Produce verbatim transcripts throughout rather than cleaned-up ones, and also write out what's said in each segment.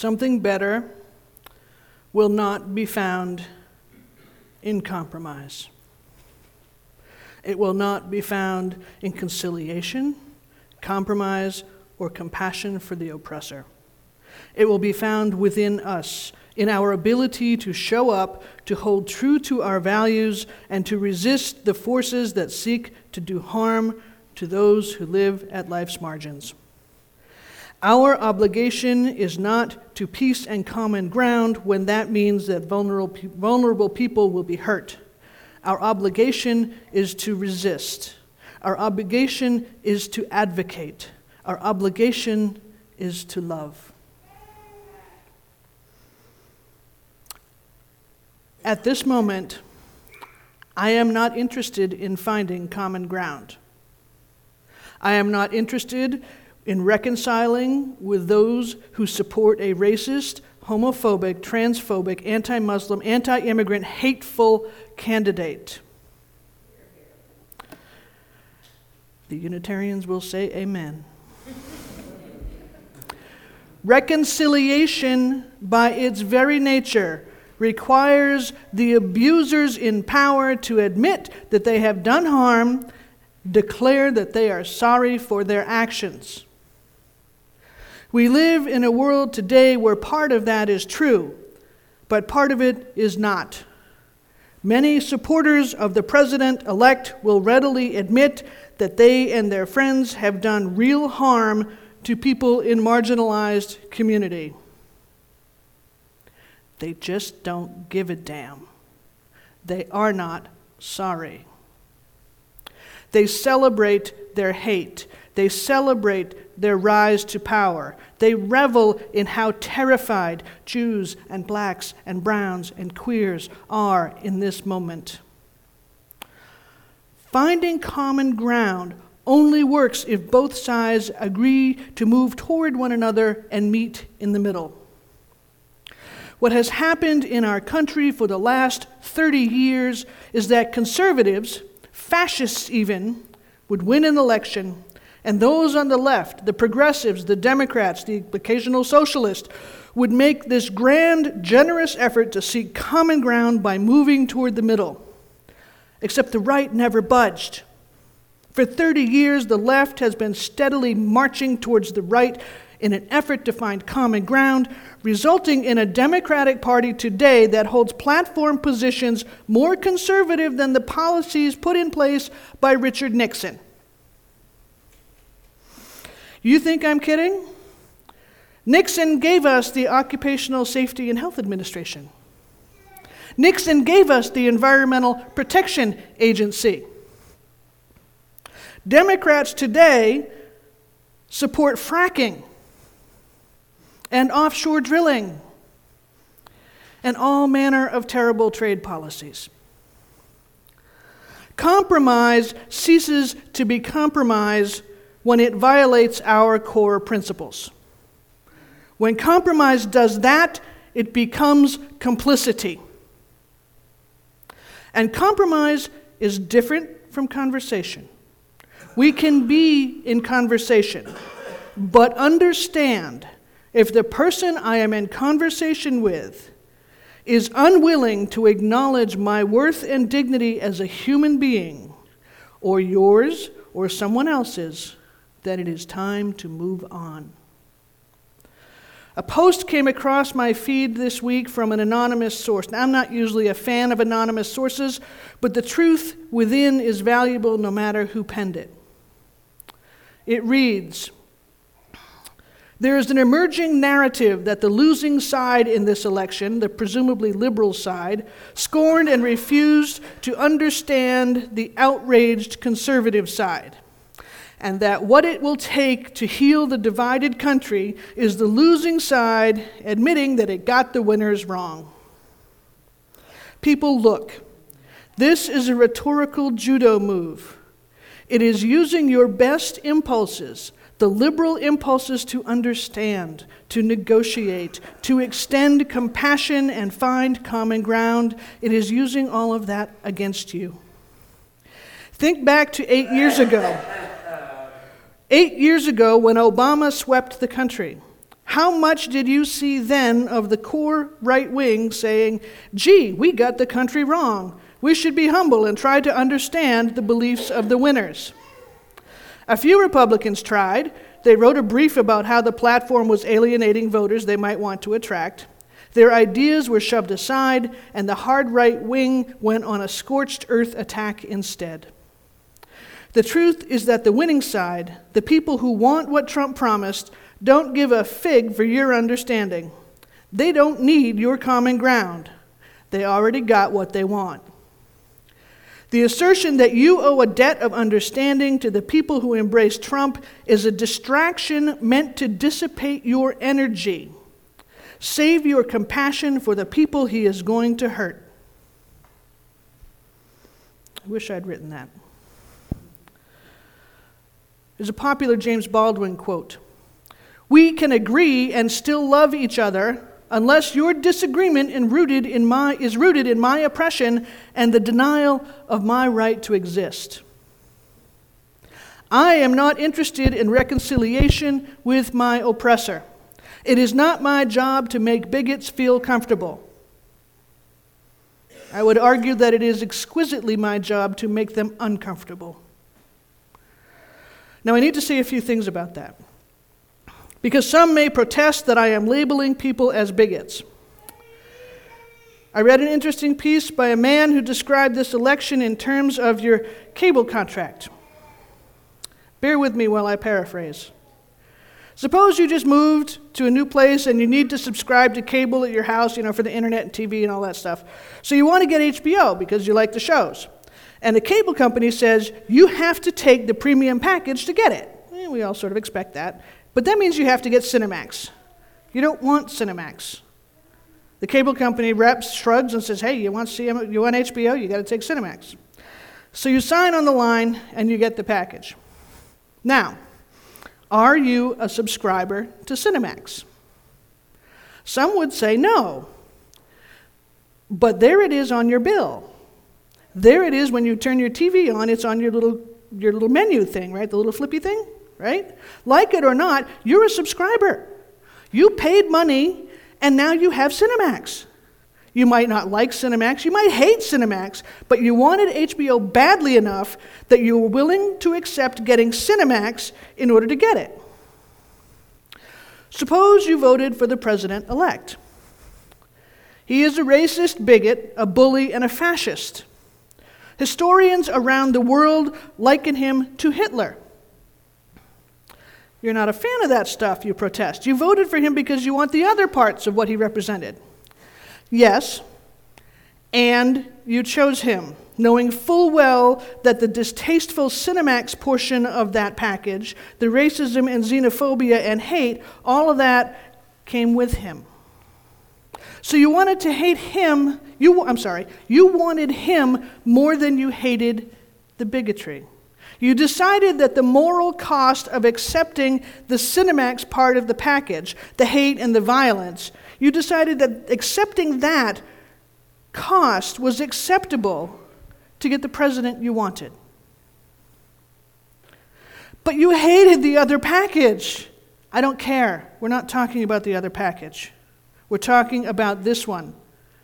Something better will not be found in compromise. It will not be found in conciliation, compromise, or compassion for the oppressor. It will be found within us, in our ability to show up, to hold true to our values, and to resist the forces that seek to do harm to those who live at life's margins. Our obligation is not to peace and common ground when that means that vulnerable, vulnerable people will be hurt. Our obligation is to resist. Our obligation is to advocate. Our obligation is to love. At this moment, I am not interested in finding common ground. I am not interested in reconciling with those who support a racist, homophobic, transphobic, anti-Muslim, anti-immigrant, hateful candidate. The Unitarians will say amen. Reconciliation, by its very nature, requires the abusers in power to admit that they have done harm, declare that they are sorry for their actions. We live in a world today where part of that is true, but part of it is not. Many supporters of the president-elect will readily admit that they and their friends have done real harm to people in marginalized community. They just don't give a damn. They are not sorry. They celebrate their hate. They celebrate their rise to power. They revel in how terrified Jews and blacks and browns and queers are in this moment. Finding common ground only works if both sides agree to move toward one another and meet in the middle. What has happened in our country for the last thirty years is that conservatives, fascists even, would win an election, and those on the left, the progressives, the Democrats, the occasional socialist, would make this grand, generous effort to seek common ground by moving toward the middle. Except the right never budged. For thirty years, the left has been steadily marching towards the right in an effort to find common ground, resulting in a Democratic Party today that holds platform positions more conservative than the policies put in place by Richard Nixon. You think I'm kidding? Nixon gave us the Occupational Safety and Health Administration. Nixon gave us the Environmental Protection Agency. Democrats today support fracking and offshore drilling and all manner of terrible trade policies. Compromise ceases to be compromise when it violates our core principles. When compromise does that, it becomes complicity. And compromise is different from conversation. We can be in conversation, but understand if the person I am in conversation with is unwilling to acknowledge my worth and dignity as a human being, or yours or someone else's, then it is time to move on. A post came across my feed this week from an anonymous source. Now, I'm not usually a fan of anonymous sources, but the truth within is valuable no matter who penned it. It reads, "There is an emerging narrative that the losing side in this election, the presumably liberal side, scorned and refused to understand the outraged conservative side, and that what it will take to heal the divided country is the losing side admitting that it got the winners wrong. People, look, this is a rhetorical judo move. It is using your best impulses, the liberal impulses to understand, to negotiate, to extend compassion and find common ground. It is using all of that against you. Think back to eight years ago. Eight years ago when Obama swept the country. How much did you see then of the core right wing saying, gee, we got the country wrong. We should be humble and try to understand the beliefs of the winners? A few Republicans tried. They wrote a brief about how the platform was alienating voters they might want to attract. Their ideas were shoved aside, and the hard right wing went on a scorched earth attack instead. The truth is that the winning side, the people who want what Trump promised, don't give a fig for your understanding. They don't need your common ground. They already got what they want. The assertion that you owe a debt of understanding to the people who embrace Trump is a distraction meant to dissipate your energy. Save your compassion for the people he is going to hurt. I wish I'd written that. There's a popular James Baldwin quote. We can agree and still love each other unless your disagreement in rooted in my, is rooted in my oppression and the denial of my right to exist. I am not interested in reconciliation with my oppressor. It is not my job to make bigots feel comfortable. I would argue that it is exquisitely my job to make them uncomfortable. Now, I need to say a few things about that, because some may protest that I am labeling people as bigots. I read an interesting piece by a man who described this election in terms of your cable contract. Bear with me while I paraphrase. Suppose you just moved to a new place and you need to subscribe to cable at your house, you know, for the internet and T V and all that stuff. So you want to get H B O because you like the shows. And the cable company says you have to take the premium package to get it. Eh, we all sort of expect that. But that means you have to get Cinemax. You don't want Cinemax. The cable company rep shrugs and says, hey, you want C M, you want H B O? You got to take Cinemax. So you sign on the line and you get the package. Now, are you a subscriber to Cinemax? Some would say no. But there it is on your bill. There it is when you turn your T V on, it's on your little your little menu thing, right? The little flippy thing, right? Like it or not, you're a subscriber. You paid money, and now you have Cinemax. You might not like Cinemax, you might hate Cinemax, but you wanted H B O badly enough that you were willing to accept getting Cinemax in order to get it. Suppose you voted for the president-elect. He is a racist bigot, a bully, and a fascist. Historians around the world liken him to Hitler. You're not a fan of that stuff, you protest. You voted for him because you want the other parts of what he represented. Yes, and you chose him, knowing full well that the distasteful Cinemax portion of that package, the racism and xenophobia and hate, all of that came with him. So you wanted to hate him, you, I'm sorry, you wanted him more than you hated the bigotry. You decided that the moral cost of accepting the Cinemax part of the package, the hate and the violence, you decided that accepting that cost was acceptable to get the president you wanted. But you hated the other package. I don't care. We're not talking about the other package. We're talking about this one.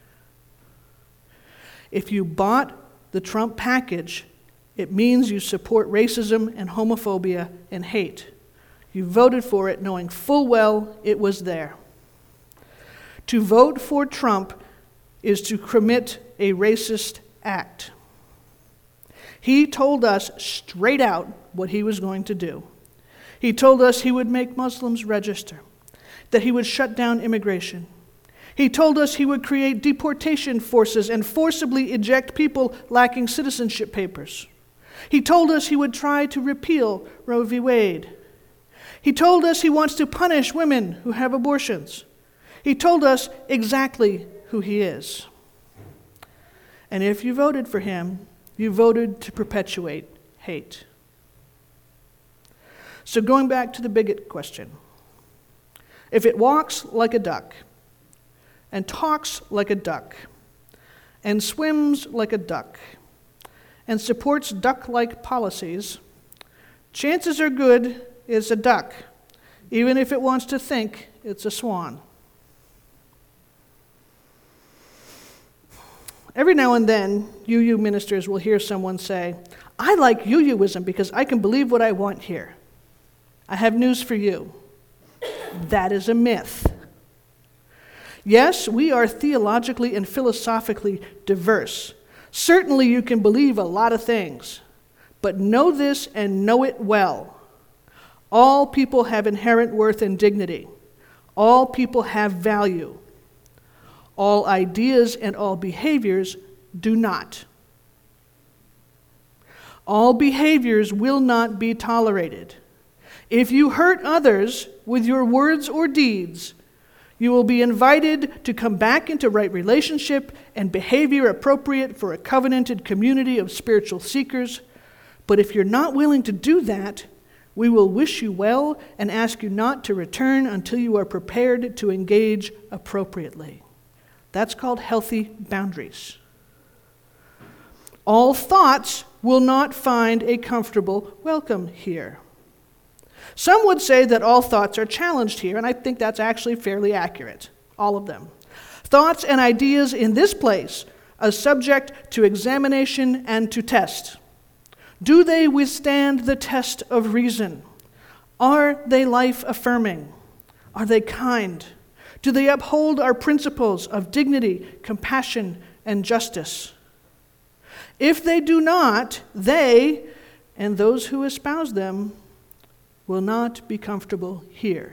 If you bought the Trump package, it means you support racism and homophobia and hate. You voted for it knowing full well it was there. To vote for Trump is to commit a racist act. He told us straight out what he was going to do. He told us he would make Muslims register, that he would shut down immigration. He told us he would create deportation forces and forcibly eject people lacking citizenship papers. He told us he would try to repeal Roe v. Wade. He told us he wants to punish women who have abortions. He told us exactly who he is. And if you voted for him, you voted to perpetuate hate. So going back to the bigot question, if it walks like a duck, and talks like a duck, and swims like a duck, and supports duck-like policies, chances are good it's a duck. even if it wants to think it's a swan. Every now and then, U U ministers will hear someone say, I like U Uism because I can believe what I want here. I have news for you. That is a myth. Yes, we are theologically and philosophically diverse. Certainly you can believe a lot of things, but know this and know it well. All people have inherent worth and dignity. All people have value. All ideas and all behaviors do not. All behaviors will not be tolerated. If you hurt others with your words or deeds, you will be invited to come back into right relationship and behavior appropriate for a covenanted community of spiritual seekers. But if you're not willing to do that, we will wish you well and ask you not to return until you are prepared to engage appropriately. That's called healthy boundaries. All thoughts will not find a comfortable welcome here. Some would say that all thoughts are challenged here, and I think that's actually fairly accurate, all of them. Thoughts and ideas in this place are subject to examination and to test. Do they withstand the test of reason? Are they life-affirming? Are they kind? Do they uphold our principles of dignity, compassion, and justice? If they do not, they, and those who espouse them, will not be comfortable here.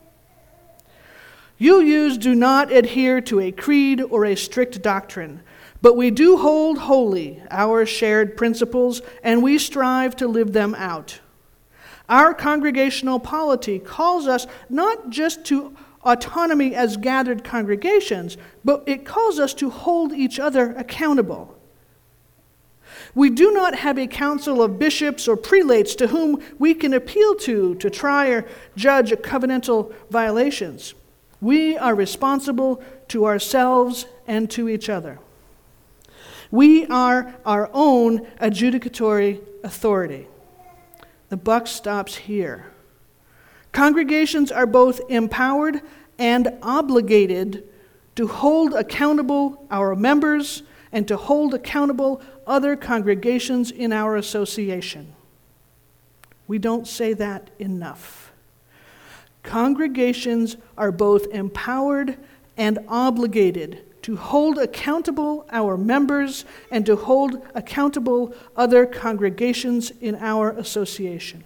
U Us do not adhere to a creed or a strict doctrine, but we do hold holy our shared principles, and we strive to live them out. Our congregational polity calls us not just to autonomy as gathered congregations, but it calls us to hold each other accountable. We do not have a council of bishops or prelates to whom we can appeal to to try or judge covenantal violations. We are responsible to ourselves and to each other. We are our own adjudicatory authority. The buck stops here. Congregations are both empowered and obligated to hold accountable our members and to hold accountable other congregations in our association. We don't say that enough. Congregations are both empowered and obligated to hold accountable our members and to hold accountable other congregations in our association.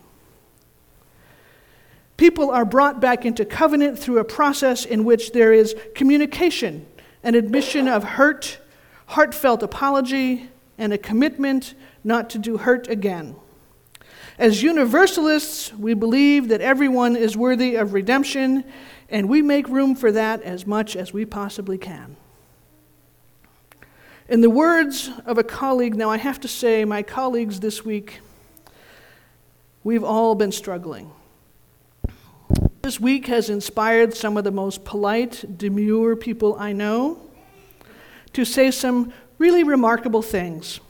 People are brought back into covenant through a process in which there is communication, an admission of hurt, heartfelt apology, and a commitment not to do hurt again. As Universalists, we believe that everyone is worthy of redemption, and we make room for that as much as we possibly can. In the words of a colleague, now I have to say, my colleagues this week, we've all been struggling. This week has inspired some of the most polite, demure people I know to say some really remarkable things.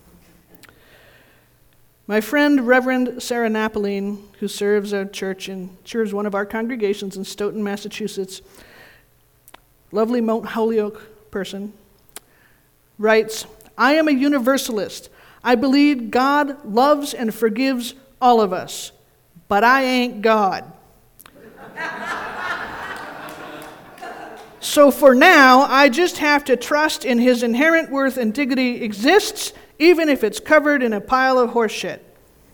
My friend, Reverend Sarah Napoleon, who serves a church and serves one of our congregations in Stoughton, Massachusetts, lovely Mount Holyoke person, writes, I am a universalist. I believe God loves and forgives all of us, but I ain't God. So for now, I just have to trust in his inherent worth and dignity exists, even if it's covered in a pile of horse shit.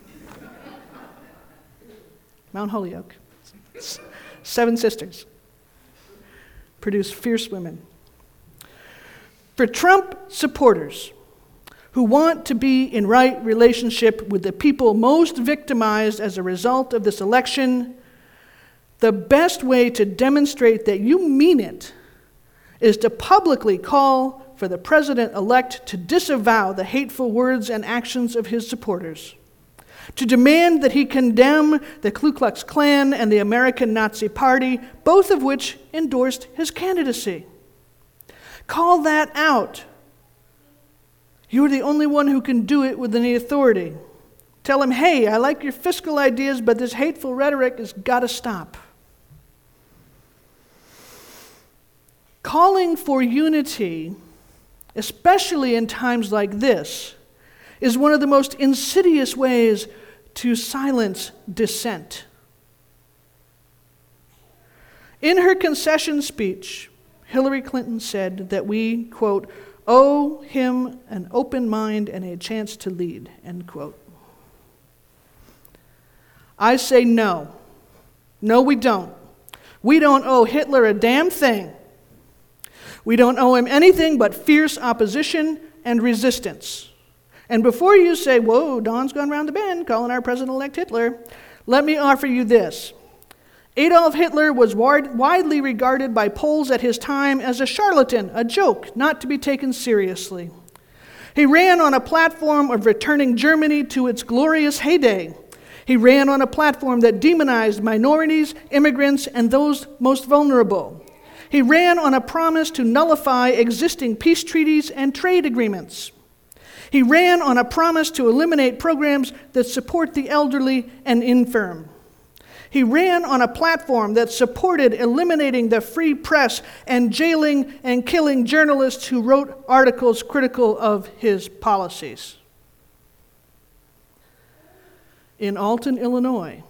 Mount Holyoke. Seven sisters. Produce fierce women. For Trump supporters who want to be in right relationship with the people most victimized as a result of this election, the best way to demonstrate that you mean it is to publicly call for the president-elect to disavow the hateful words and actions of his supporters, to demand that he condemn the Ku Klux Klan and the American Nazi Party, both of which endorsed his candidacy. Call that out. You're the only one who can do it with any authority. Tell him, hey, I like your fiscal ideas, but this hateful rhetoric has got to stop. calling for unity, especially in times like this, is one of the most insidious ways to silence dissent. In her concession speech, Hillary Clinton said that we, quote, owe him an open mind and a chance to lead, end quote. I say no. No, we don't. We don't owe Hitler a damn thing. We don't owe him anything but fierce opposition and resistance. And before you say, whoa, Don's gone round the bend calling our president-elect Hitler, let me offer you this. Adolf Hitler was widely regarded by Poles at his time as a charlatan, a joke, not to be taken seriously. He ran on a platform of returning Germany to its glorious heyday. He ran on a platform that demonized minorities, immigrants, and those most vulnerable. He ran on a promise to nullify existing peace treaties and trade agreements. He ran on a promise to eliminate programs that support the elderly and infirm. He ran on a platform that supported eliminating the free press and jailing and killing journalists who wrote articles critical of his policies. In Alton, Illinois,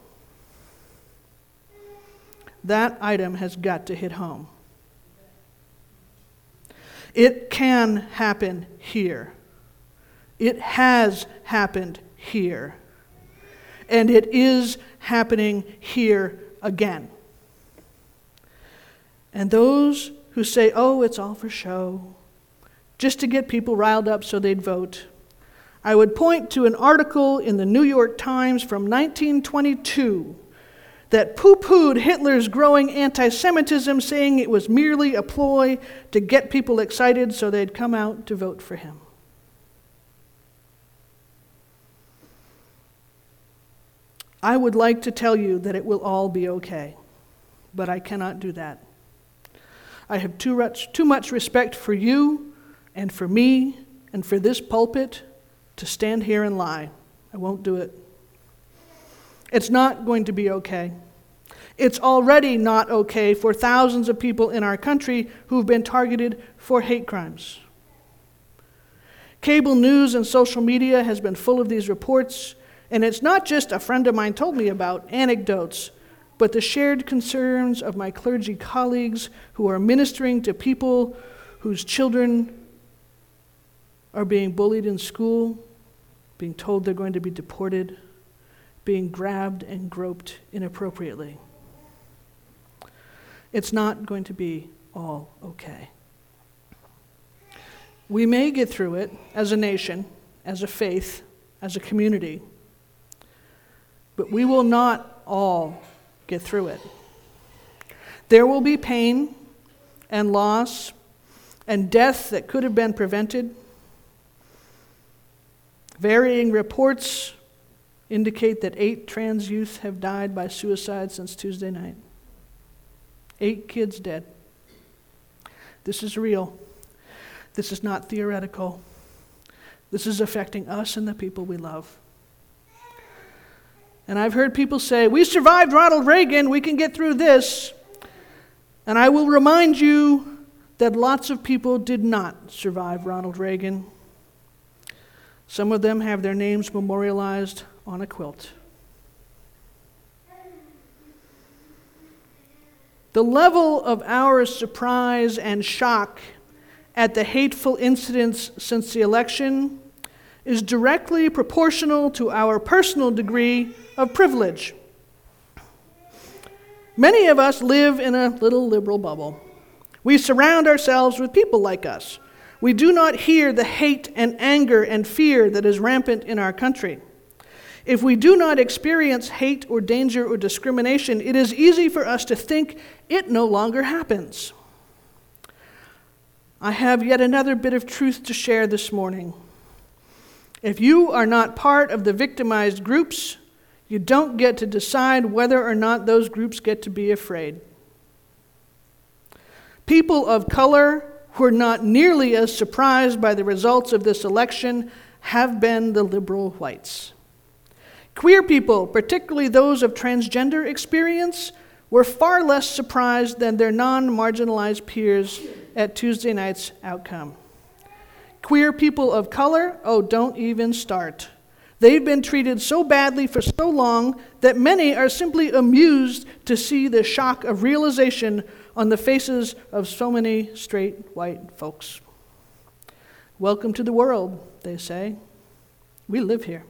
that item has got to hit home. It can happen here. It has happened here. And it is happening here again. And those who say, oh, it's all for show, just to get people riled up so they'd vote, I would point to an article in the New York Times from nineteen twenty-two that poo-pooed Hitler's growing anti-Semitism, saying it was merely a ploy to get people excited so they'd come out to vote for him. I would like to tell you that it will all be okay, but I cannot do that. I have too much, too much respect for you and for me and for this pulpit to stand here and lie. I won't do it. It's not going to be okay. It's already not okay for thousands of people in our country who've been targeted for hate crimes. Cable news and social media has been full of these reports, and it's not just a friend of mine told me about anecdotes, but the shared concerns of my clergy colleagues who are ministering to people whose children are being bullied in school, being told they're going to be deported, being grabbed and groped inappropriately. It's not going to be all okay. We may get through it as a nation, as a faith, as a community, but we will not all get through it. There will be pain and loss and death that could have been prevented. Varying reports indicate that eight trans youth have died by suicide since Tuesday night. Eight kids dead. This is real. This is not theoretical. This is affecting us and the people we love. And I've heard people say, we survived Ronald Reagan, we can get through this. And I will remind you that lots of people did not survive Ronald Reagan. Some of them have their names memorialized on a quilt. The level of our surprise and shock at the hateful incidents since the election is directly proportional to our personal degree of privilege. Many of us live in a little liberal bubble. We surround ourselves with people like us. We do not hear the hate and anger and fear that is rampant in our country. If we do not experience hate or danger or discrimination, it is easy for us to think it no longer happens. I have yet another bit of truth to share this morning. If you are not part of the victimized groups, you don't get to decide whether or not those groups get to be afraid. People of color who are not nearly as surprised by the results of this election have been the liberal whites. Queer people, particularly those of transgender experience, were far less surprised than their non-marginalized peers at Tuesday night's outcome. Queer people of color, oh, don't even start. They've been treated so badly for so long that many are simply amused to see the shock of realization on the faces of so many straight white folks. Welcome to the world, they say. We live here.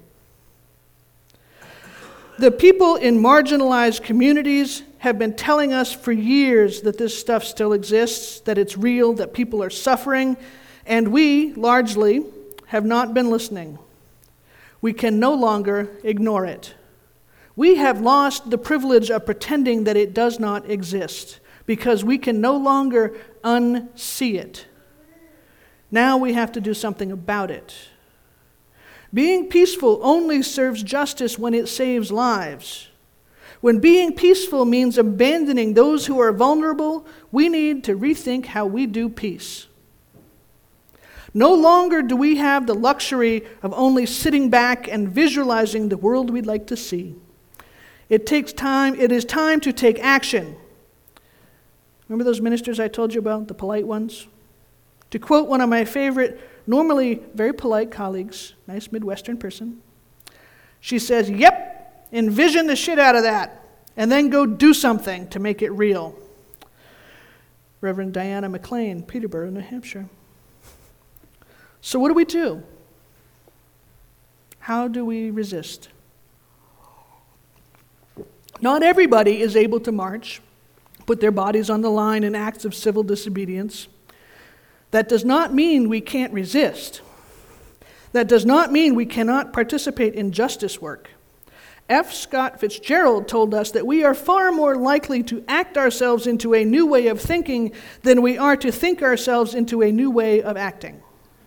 The people in marginalized communities have been telling us for years that this stuff still exists, that it's real, that people are suffering, and we, largely, have not been listening. We can no longer ignore it. We have lost the privilege of pretending that it does not exist because we can no longer unsee it. Now we have to do something about it. Being peaceful only serves justice when it saves lives. When being peaceful means abandoning those who are vulnerable, we need to rethink how we do peace. No longer do we have the luxury of only sitting back and visualizing the world we'd like to see. It takes time, it is time to take action. Remember those ministers I told you about, the polite ones? To quote one of my favorite, normally very polite colleagues, nice Midwestern person, she says, yep, envision the shit out of that, and then go do something to make it real. Reverend Diana McLean, Peterborough, New Hampshire. So what do we do? How do we resist? Not everybody is able to march, put their bodies on the line in acts of civil disobedience. That does not mean we can't resist. That does not mean we cannot participate in justice work. F. Scott Fitzgerald told us that we are far more likely to act ourselves into a new way of thinking than we are to think ourselves into a new way of acting.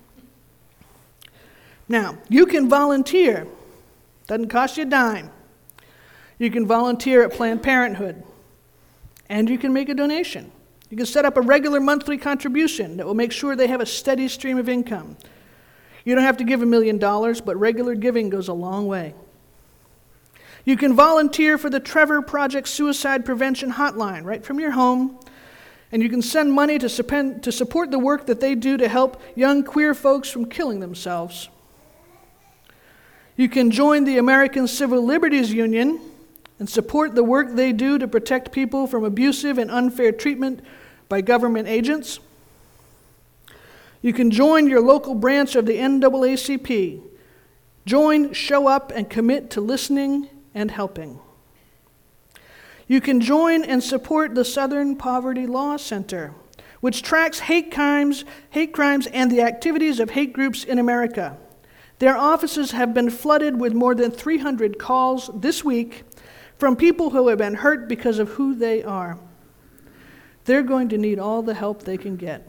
Now, you can volunteer. Doesn't cost you a dime. You can volunteer at Planned Parenthood. And you can make a donation. You can set up a regular monthly contribution that will make sure they have a steady stream of income. You don't have to give a million dollars, but regular giving goes a long way. You can volunteer for the Trevor Project Suicide Prevention Hotline right from your home. And you can send money to support the work that they do to help young queer folks from killing themselves. You can join the American Civil Liberties Union and support the work they do to protect people from abusive and unfair treatment by government agents. You can join your local branch of the N double A C P. Join, show up, and commit to listening and helping. You can join and support the Southern Poverty Law Center, which tracks hate crimes, hate crimes and the activities of hate groups in America. Their offices have been flooded with more than three hundred calls this week from people who have been hurt because of who they are. They're going to need all the help they can get.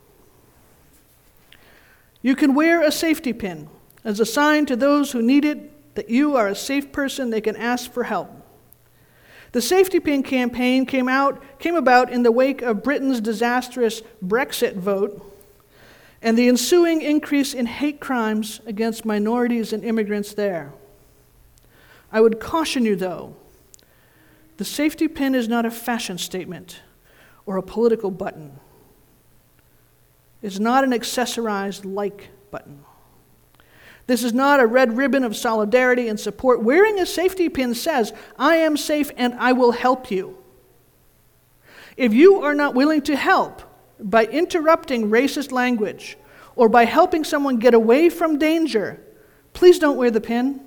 You can wear a safety pin as a sign to those who need it that you are a safe person they can ask for help. The safety pin campaign came out, came about in the wake of Britain's disastrous Brexit vote and the ensuing increase in hate crimes against minorities and immigrants there. I would caution you, though, the safety pin is not a fashion statement or a political button. It's not an accessorized like button. This is not a red ribbon of solidarity and support. Wearing a safety pin says, I am safe and I will help you. If you are not willing to help by interrupting racist language or by helping someone get away from danger, please don't wear the pin.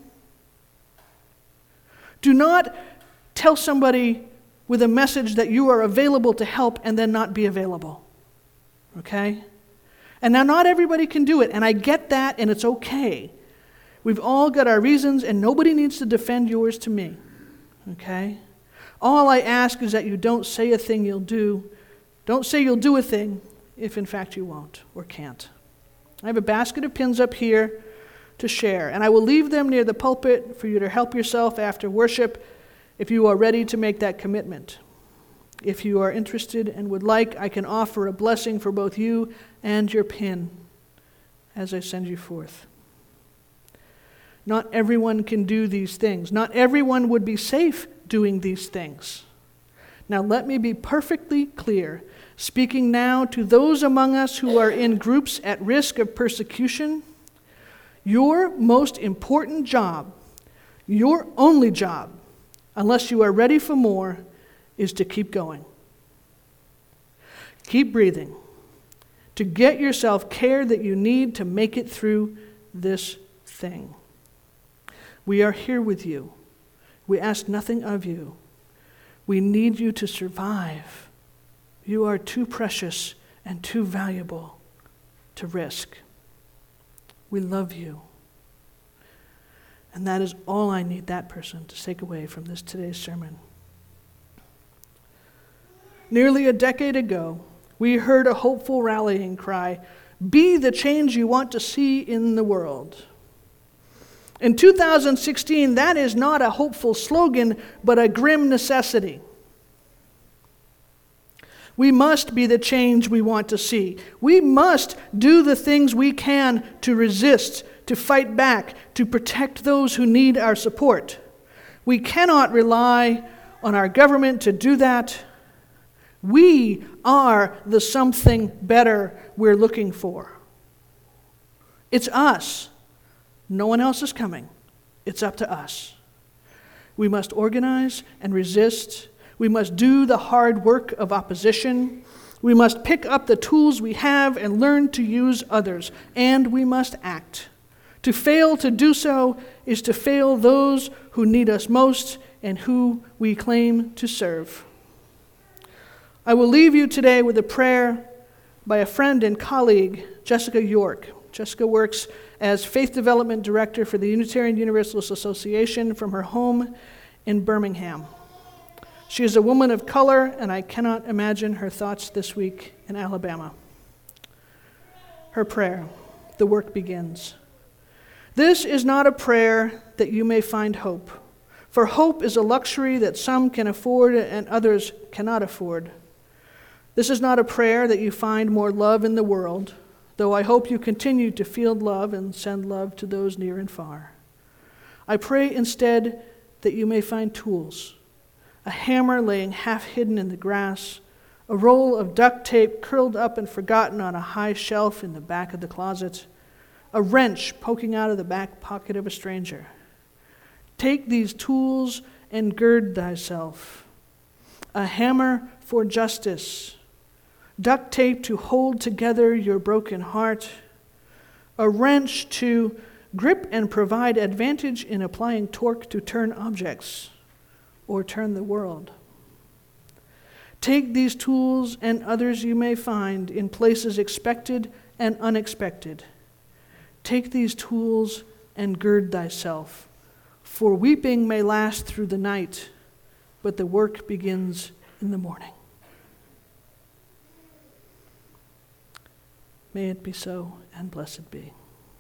Do not tell somebody with a message that you are available to help and then not be available. Okay? And now not everybody can do it, and I get that, and it's okay. We've all got our reasons, and nobody needs to defend yours to me. Okay? All I ask is that you don't say a thing you'll do. Don't say you'll do a thing if in fact you won't or can't. I have a basket of pins up here to share, and I will leave them near the pulpit for you to help yourself after worship if you are ready to make that commitment. If you are interested and would like, I can offer a blessing for both you and your pin as I send you forth. Not everyone can do these things. Not everyone would be safe doing these things. Now let me be perfectly clear. speaking now to those among us who are in groups at risk of persecution, your most important job, your only job, unless you are ready for more, is to keep going. Keep breathing, to get yourself care that you need to make it through this thing. We are here with you. We ask nothing of you. We need you to survive. You are too precious and too valuable to risk. We love you. And that is all I need that person to take away from this today's sermon. Nearly a decade ago, we heard a hopeful rallying cry, "Be the change you want to see in the world." In two thousand sixteen, that is not a hopeful slogan, but a grim necessity. We must be the change we want to see. We must do the things we can to resist, to fight back, to protect those who need our support. We cannot rely on our government to do that. We are the something better we're looking for. It's us. No one else is coming. It's up to us. We must organize and resist. We must do the hard work of opposition. We must pick up the tools we have and learn to use others. And we must act. To fail to do so is to fail those who need us most and who we claim to serve. I will leave you today with a prayer by a friend and colleague, Jessica York. Jessica works as Faith Development Director for the Unitarian Universalist Association from her home in Birmingham. She is a woman of color, and I cannot imagine her thoughts this week in Alabama. Her prayer, the work begins. This is not a prayer that you may find hope, for hope is a luxury that some can afford and others cannot afford. This is not a prayer that you find more love in the world, though I hope you continue to field love and send love to those near and far. I pray instead that you may find tools, a hammer laying half hidden in the grass, a roll of duct tape curled up and forgotten on a high shelf in the back of the closet, a wrench poking out of the back pocket of a stranger. Take these tools and gird thyself. A hammer for justice, duct tape to hold together your broken heart, a wrench to grip and provide advantage in applying torque to turn objects or turn the world. Take these tools and others you may find in places expected and unexpected. Take these tools and gird thyself, for weeping may last through the night, but the work begins in the morning. May it be so, and blessed be.